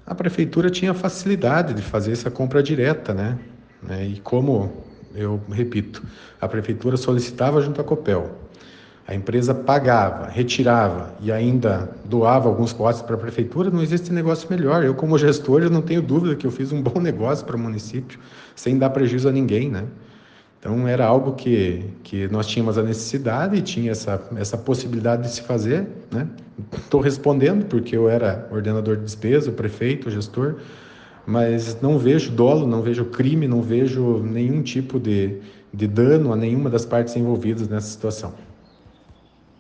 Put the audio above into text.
A prefeitura tinha facilidade de fazer essa compra direta, né? E como eu repito, a prefeitura solicitava junto à Copel, a empresa pagava, retirava e ainda doava alguns lotes para a prefeitura, não existe negócio melhor. Eu, como gestor, eu não tenho dúvida que eu fiz um bom negócio para o município, sem dar prejuízo a ninguém, né? Então, era algo que nós tínhamos a necessidade e tinha essa possibilidade de se fazer, né? Estou respondendo porque eu era ordenador de despesa, o prefeito, o gestor, mas não vejo dolo, não vejo crime, não vejo nenhum tipo de dano a nenhuma das partes envolvidas nessa situação.